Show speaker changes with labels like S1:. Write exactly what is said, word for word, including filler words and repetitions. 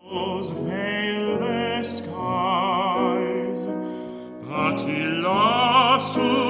S1: Those veil their skies, but he loves to